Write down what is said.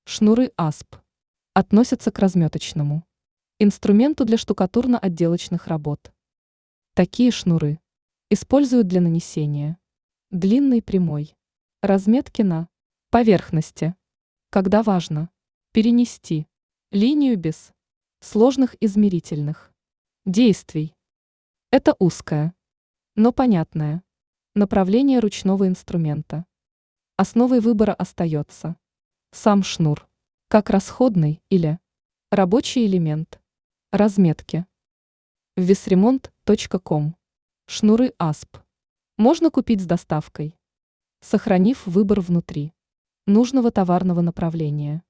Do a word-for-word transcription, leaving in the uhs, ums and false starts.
Шнуры АСП относятся к разметочному инструменту для штукатурно-отделочных работ. Такие шнуры используют для нанесения длинной прямой разметки на поверхности, когда важно перенести линию без сложных измерительных действий. Это узкое, но понятное направление ручного инструмента. Основой выбора остается сам шнур, как расходный или рабочий элемент разметки. весремонт точка ком. Шнуры АСП можно купить с доставкой, сохранив выбор внутри нужного товарного направления.